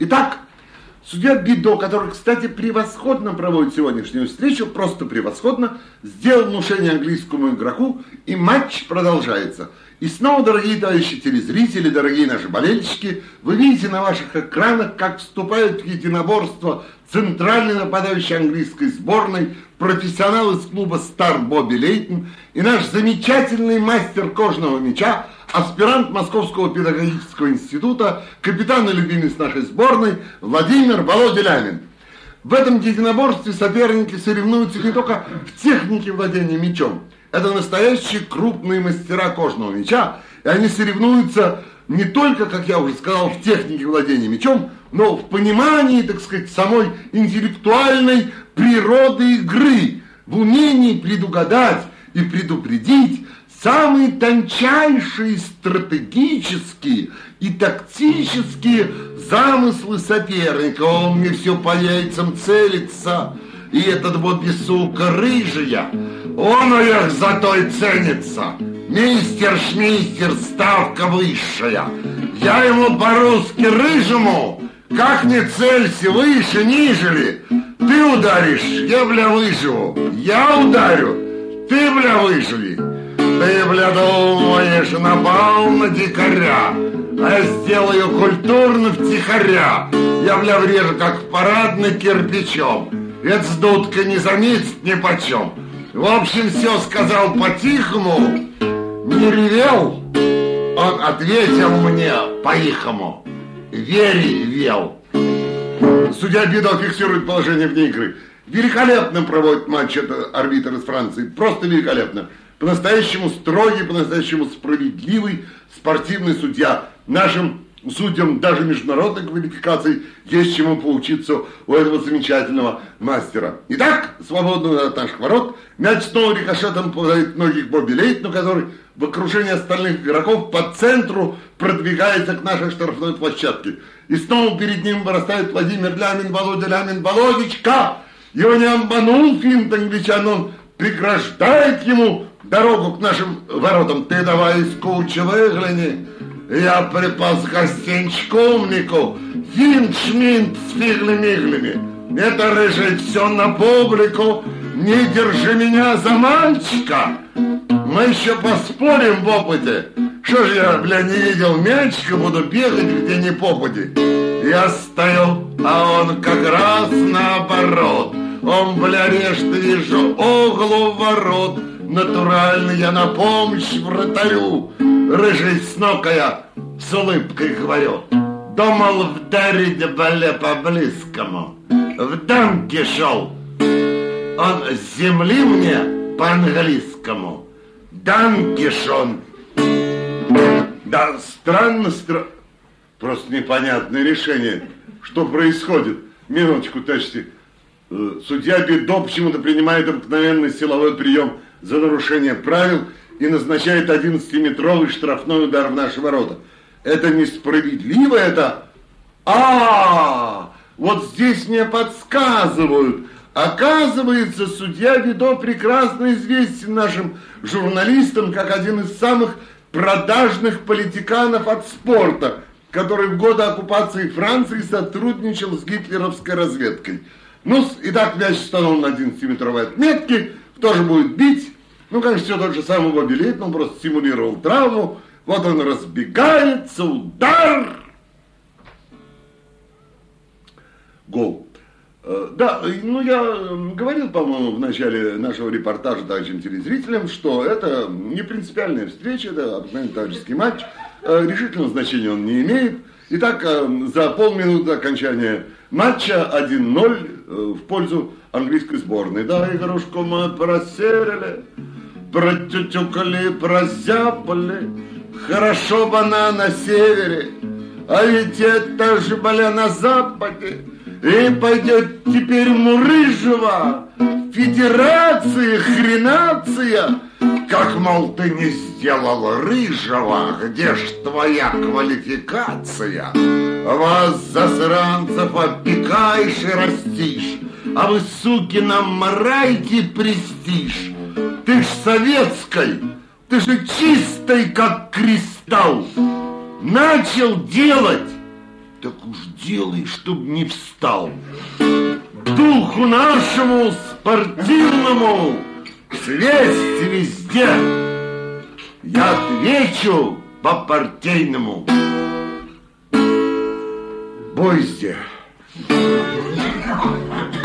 Итак, судья Бидо, который, кстати, превосходно проводит сегодняшнюю встречу, просто превосходно, сделал внушение английскому игроку, и матч продолжается. И снова, дорогие товарищи телезрители, дорогие наши болельщики, вы видите на ваших экранах, как вступают в единоборство центральный нападающий английской сборной, профессионал из клуба «Стар» Бобби Лейтон и наш замечательный мастер кожного мяча, аспирант Московского педагогического института, капитан и любимец нашей сборной Владимир Володя Лямин. В этом единоборстве соперники соревнуются не только в технике владения мячом. Это настоящие крупные мастера кожного мяча, и они соревнуются не только, как я уже сказал, в технике владения мячом, но в понимании, так сказать, самой интеллектуальной природы игры, в умении предугадать и предупредить самые тончайшие стратегические и тактические замыслы соперника. Он мне все по яйцам целится, и этот Бобби, сука, рыжая, он у них зато и ценится. Мистер-шмистер, ставка высшая. Я ему по-русски рыжему, как не целься, выше, нижели. Ты ударишь, я, бля, выживу. Я ударю, ты, бля, выживи. Ты, бля, думаешь, напал на дикаря, а я сделаю культурно втихаря. Я, бля, врежу, как в парадный кирпичом. Это с дудкой не заметит ни почем. В общем, все сказал по-тихому. Не ревел, он ответил мне по-ихому. Верил. Судья Бидо фиксирует положение вне игры. Великолепно проводит матч это арбитр из Франции. Просто великолепно. По-настоящему строгий, по-настоящему справедливый спортивный судья. Нашим судьям даже международной квалификации есть чему поучиться у этого замечательного мастера. Итак, свободно от наших ворот. Мяч снова рикошетом попадает в ноги Бобби Лейтону, который в окружении остальных игроков по центру продвигается к нашей штрафной площадке. И снова перед ним вырастает Владимир Лямин, Володя Лямин. Володечка! Его не обманул финт англичан, он преграждает ему дорогу к нашим воротам. Ты давай из кучи выгляни. Я припас гостинчик умнику. Финт-шминт с фигли-миглями. Это рыжий все на публику. Не держи меня за мальчика. Мы еще поспорим в опыте. Что ж я, бля, не видел мячика, буду бегать где ни попади. Я стою, а он как раз наоборот. Он, бля, режет, вижу, углу ворот. Натурально я на помощь вратарю. Рыжий снокая с улыбкой говорю. Думал вдарить, бля, по-близкому. В дамки шел. Он с земли мне по-английскому. Данкишон. Да, странно. Просто непонятное решение. Что происходит? Минуточку, товарищи. Судья Бидо почему-то принимает обыкновенный силовой прием за нарушение правил и назначает 11-метровый штрафной удар в наши ворота. Это несправедливо, это... Вот здесь мне подсказывают. Оказывается, судья Бидо прекрасно известен нашим журналистам как один из самых продажных политиканов от спорта, который в годы оккупации Франции сотрудничал с гитлеровской разведкой. Ну, итак, мяч установлен на 11-метровой отметке, кто же будет бить? Ну, конечно, все тот же самый Бобби Лейтон, он просто симулировал травму. Вот он разбегается, удар. Гол. Да, ну я говорил, по-моему, в начале нашего репортажа товарищам телезрителям, что это не принципиальная встреча, это обыкновенный товарищеский матч, решительного значения он не имеет. Итак, за полминуты до окончания матча 1-0 в пользу английской сборной. Да, игрушку мы просерили, протютюкали, прозяпали, хорошо бы она на севере, а ведь это же, бля, на западе. И пойдет теперь Мурыжева, федерация, хренация. Как, мол, ты не сделал рыжего, где ж твоя квалификация? Вас, засранцев, опекаешь и растишь, а вы, суки, нам морайте престиж. Ты ж советской, ты же чистой, как кристалл. Начал делать, Так уж делай, чтоб не встал. Духу нашему спортивному слезть везде. Я отвечу по-партийному. Бойся.